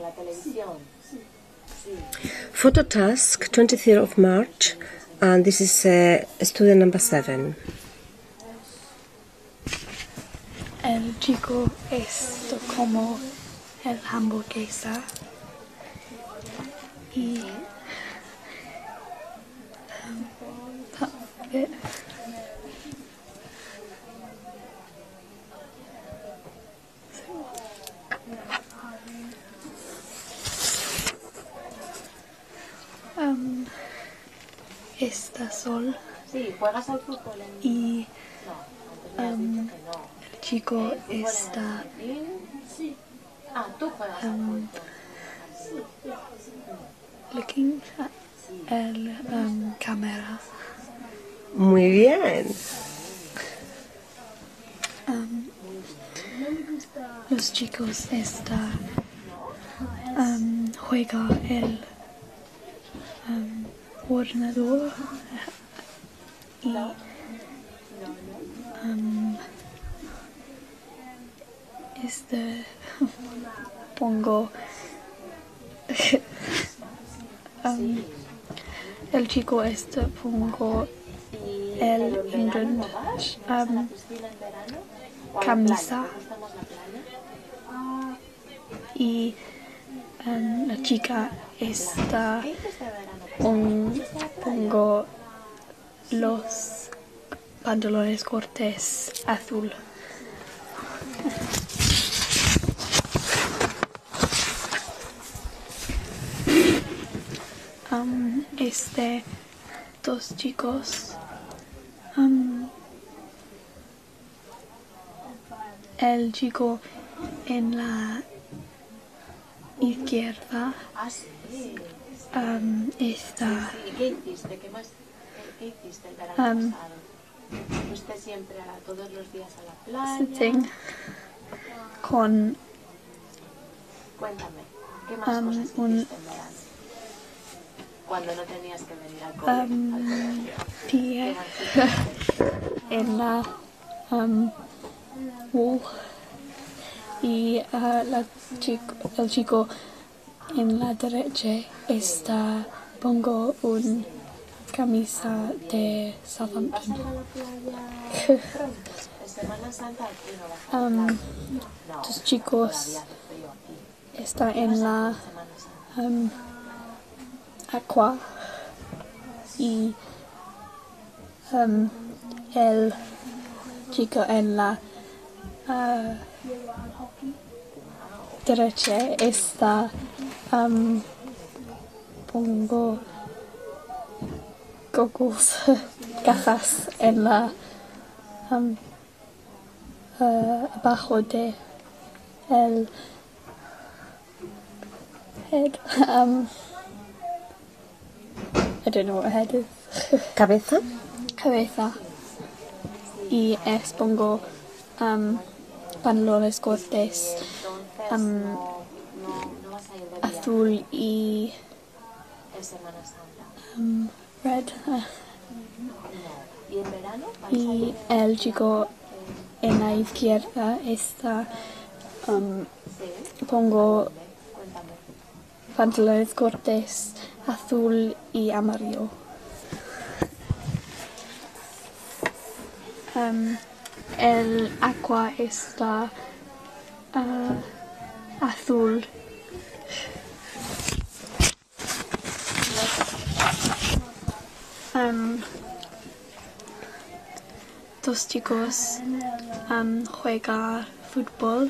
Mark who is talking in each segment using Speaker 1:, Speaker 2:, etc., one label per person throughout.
Speaker 1: Photo task, 23rd of March, and this is student number 7.
Speaker 2: El chico esto como el hamburguesa y está sol y el chico está looking at el cámara.
Speaker 1: Muy bien.
Speaker 2: Los chicos está juega el ordenador y pongo el chico pongo el camisa y la chica está pongo los pantalones cortos azul. Dos chicos, el chico en la izquierda está
Speaker 3: ¿Qué hiciste? ¿Qué hiciste el verano pasado? ¿Fuiste siempre todos los días a la playa?
Speaker 2: sitting con
Speaker 3: Cuéntame, ¿qué más cosas hiciste en verano? Cuando no tenías que venir al colegio.
Speaker 2: pie en la wall y el chico en la derecha pongo un camisa de Southampton.
Speaker 3: Semana Santa aquí no vas a la playa.
Speaker 2: Los chicos están en la aqua y el chico en la derecha está pongo goggles, gafas en la abajo de el head. I don't know what a head is.
Speaker 1: ¿Cabeza?
Speaker 2: Cabeza. Y pongo pantalones cortos azul y red.
Speaker 3: ¿Y en verano?
Speaker 2: Y el chico en la izquierda está pongo pantalones cortos azul y amarillo. El agua está azul. Dos chicos juegan fútbol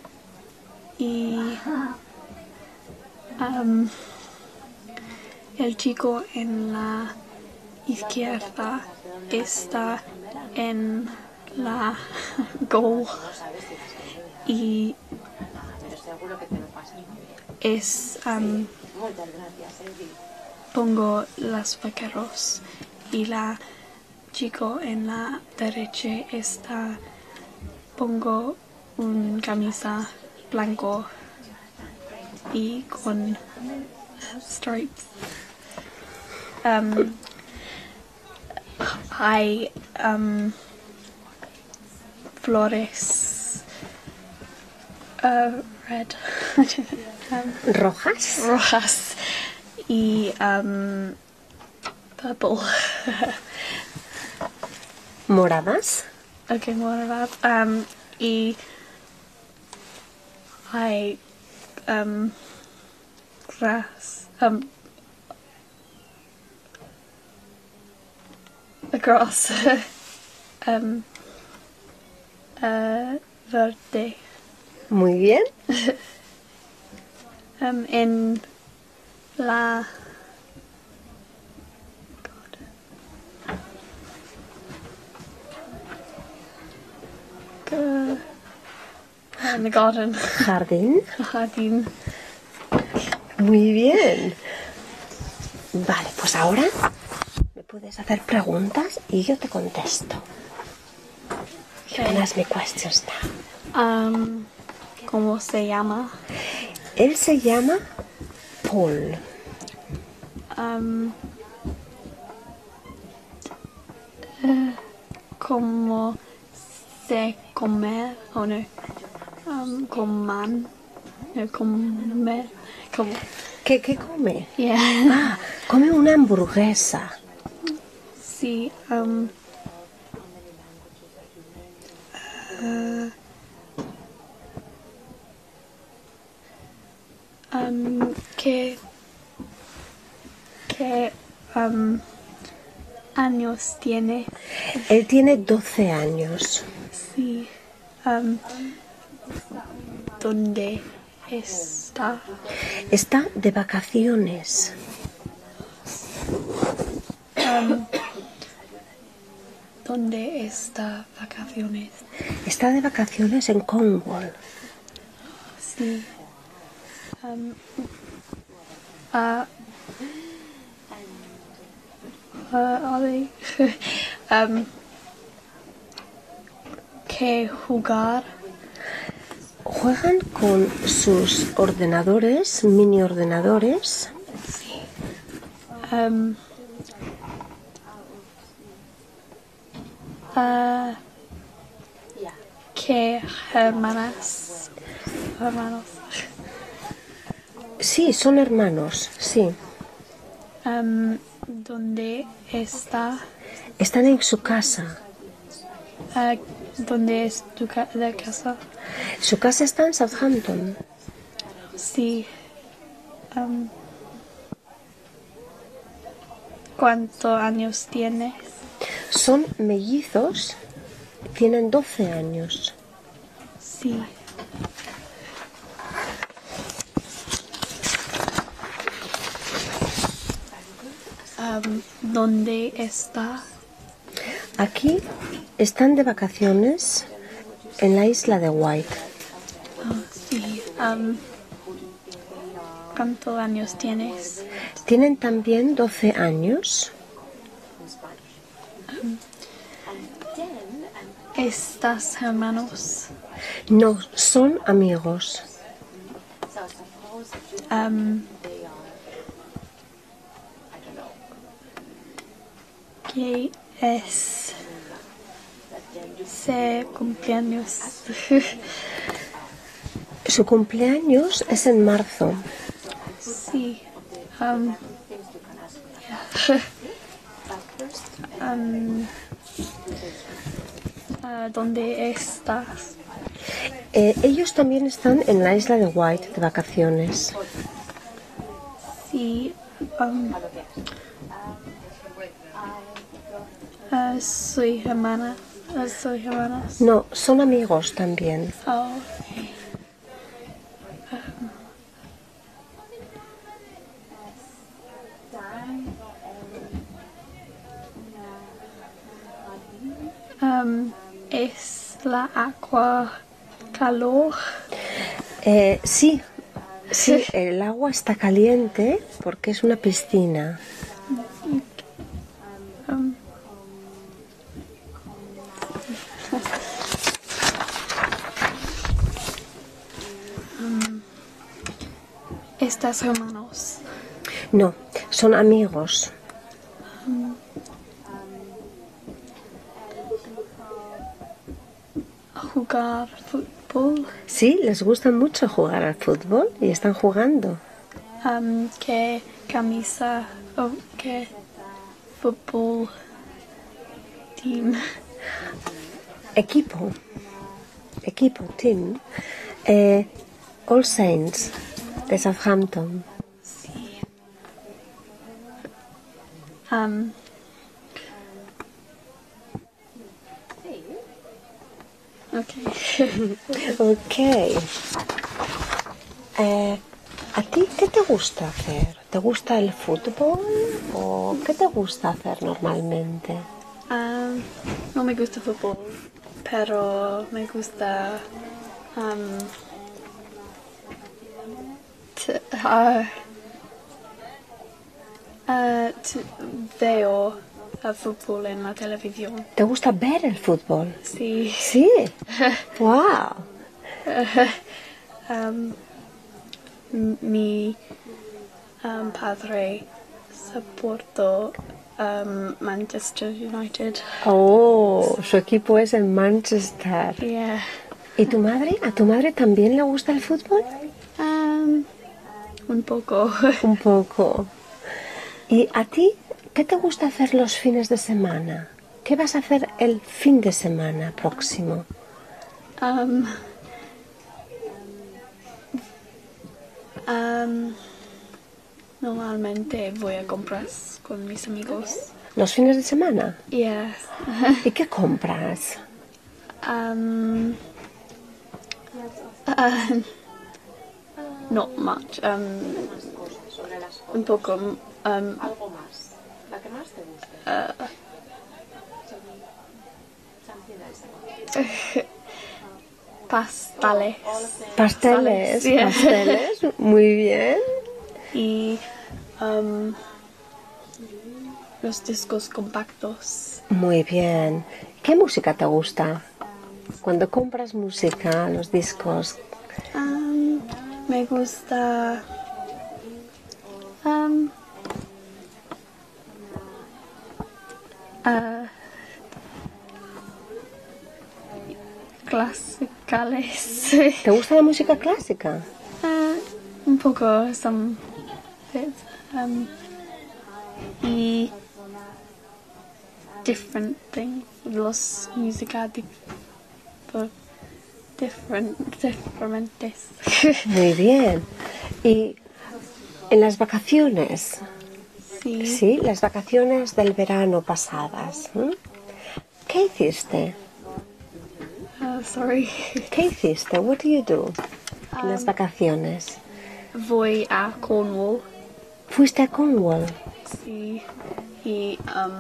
Speaker 2: y el chico en la izquierda está en la goal y pongo las vaqueros y la chico en la derecha pongo un camisa blanco y con stripes. Hay flores red.
Speaker 1: ¿Rojas?
Speaker 2: Rojas. Y purple.
Speaker 1: ¿Moradas?
Speaker 2: Okay, morado. Y hay grass. Grass. Verde.
Speaker 1: Muy bien.
Speaker 2: En la in the garden.
Speaker 1: Jardín.
Speaker 2: Jardín.
Speaker 1: Muy bien. Vale, pues ahora me puedes hacer preguntas y yo te contesto. You can ask me questions now.
Speaker 2: ¿Cómo se llama?
Speaker 1: Él se llama Paul.
Speaker 2: ¿Cómo se come o no? Coman. No, comer. Como.
Speaker 1: ¿Qué come?
Speaker 2: Yeah.
Speaker 1: Ah, come una hamburguesa.
Speaker 2: Sí. ¿Qué años tiene?
Speaker 1: Él tiene 12 años.
Speaker 2: Sí. ¿Dónde está?
Speaker 1: Está de vacaciones.
Speaker 2: ¿Dónde está vacaciones?
Speaker 1: Está de vacaciones en Cornwall.
Speaker 2: Sí. Are they? ¿Qué jugar?
Speaker 1: Juegan con sus ordenadores, mini ordenadores.
Speaker 2: Sí. ¿Qué hermanos?
Speaker 1: Sí, son hermanos, sí.
Speaker 2: ¿Dónde está?
Speaker 1: Están en su casa.
Speaker 2: ¿Dónde es tu de casa?
Speaker 1: Su casa está en Southampton.
Speaker 2: Sí. ¿Cuántos años tienes?
Speaker 1: Son mellizos, tienen 12 años.
Speaker 2: Sí. ¿Dónde está?
Speaker 1: Aquí están de vacaciones en la isla de White.
Speaker 2: Sí. ¿Cuántos años tienes?
Speaker 1: Tienen también 12 años.
Speaker 2: ¿Estás hermanos?
Speaker 1: No, son amigos.
Speaker 2: ¿Qué es ese cumpleaños?
Speaker 1: Su cumpleaños es en marzo.
Speaker 2: Sí. ¿Dónde estás?
Speaker 1: Ellos también están en la isla de White de vacaciones.
Speaker 2: Sí. Soy hermana. Soy hermanas.
Speaker 1: No, son amigos también.
Speaker 2: Oh, okay. ¿Es la agua calor?
Speaker 1: Sí, el agua está caliente porque es una piscina.
Speaker 2: ¿Estás hermanos?
Speaker 1: No, son amigos.
Speaker 2: Jugar fútbol.
Speaker 1: Sí, les gusta mucho jugar al fútbol y están jugando.
Speaker 2: ¿Qué camisa o qué fútbol team?
Speaker 1: Equipo, team. All Saints de Southampton.
Speaker 2: Sí. Okay.
Speaker 1: Ok. ¿A ti qué te gusta hacer? ¿Te gusta el fútbol o qué te gusta hacer normalmente?
Speaker 2: No me gusta fútbol, pero me gusta veo el fútbol en la televisión.
Speaker 1: ¿Te gusta ver el fútbol?
Speaker 2: Sí.
Speaker 1: Sí. Wow.
Speaker 2: Mi padre soportó Manchester United.
Speaker 1: Oh, su equipo es el Manchester.
Speaker 2: Yeah.
Speaker 1: ¿Y tu madre? ¿A tu madre también le gusta el fútbol?
Speaker 2: Un poco.
Speaker 1: Un poco. ¿Y a ti qué te gusta hacer los fines de semana? ¿Qué vas a hacer el fin de semana próximo?
Speaker 2: Normalmente voy a compras con mis amigos.
Speaker 1: ¿Los fines de semana?
Speaker 2: Yeah.
Speaker 1: ¿Y qué compras?
Speaker 2: Not much.
Speaker 3: Sobre las cosas.
Speaker 2: Un poco.
Speaker 3: Algo más. La que más te guste. Something else.
Speaker 2: Pastales.
Speaker 1: Pasteles,
Speaker 2: Yeah.
Speaker 1: pasteles, muy bien.
Speaker 2: Y los discos compactos.
Speaker 1: Muy bien. ¿Qué música te gusta? Cuando compras música, los discos,
Speaker 2: Me gusta clasicales.
Speaker 1: ¿te gusta la música clásica?
Speaker 2: Un poco, some bits. Y different things. Los música diferentes.
Speaker 1: Muy bien. ¿Y en las vacaciones?
Speaker 2: Sí.
Speaker 1: Sí, las vacaciones del verano pasadas. ¿Qué hiciste?
Speaker 2: Sorry.
Speaker 1: ¿Qué hiciste? What do you do en las vacaciones?
Speaker 2: Voy a Cornwall.
Speaker 1: ¿Fuiste a Cornwall?
Speaker 2: Sí. Y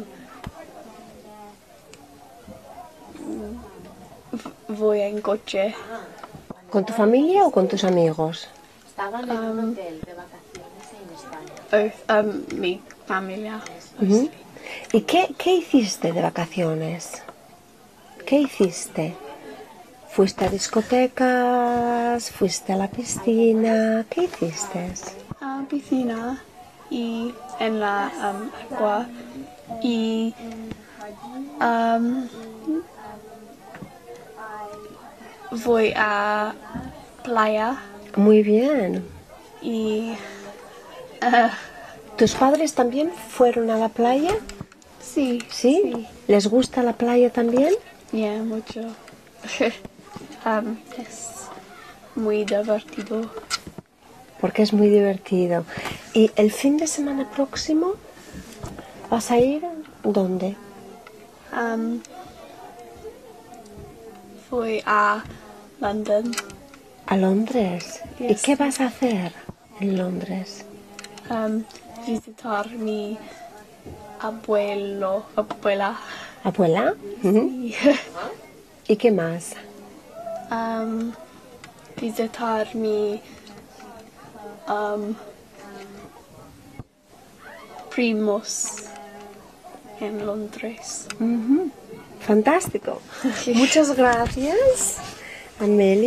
Speaker 2: voy en coche.
Speaker 1: ¿Con tu familia o con tus amigos?
Speaker 3: Estaban en un hotel de vacaciones en España.
Speaker 2: Mi familia.
Speaker 1: Ujú. ¿Y qué hiciste de vacaciones? ¿Qué hiciste? ¿Fuiste a discotecas? ¿Fuiste a la piscina? ¿Qué hiciste?
Speaker 2: Piscina y en la agua y voy a playa
Speaker 1: Muy bien.
Speaker 2: y
Speaker 1: ¿Tus padres también fueron a la playa?
Speaker 2: sí.
Speaker 1: ¿Sí? ¿Les gusta la playa también?
Speaker 2: Yeah, mucho. Es muy divertido.
Speaker 1: Porque es muy divertido. ¿Y el fin de semana próximo vas a ir dónde?
Speaker 2: Voy a London.
Speaker 1: A Londres. ¿Y
Speaker 2: Yes.
Speaker 1: qué vas a hacer en Londres?
Speaker 2: Visitar mi abuela.
Speaker 1: ¿Abuela? Ujú. ¿Y qué más?
Speaker 2: Visitar mi primos en Londres.
Speaker 1: Fantástico. Muchas gracias, Amelia.